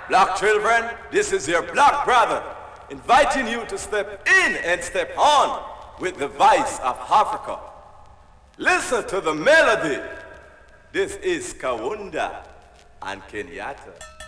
Black children, this is your black brother, inviting you to step in and step on with the voice of Africa. Listen to the melody. This is Kawunda and Kenyatta.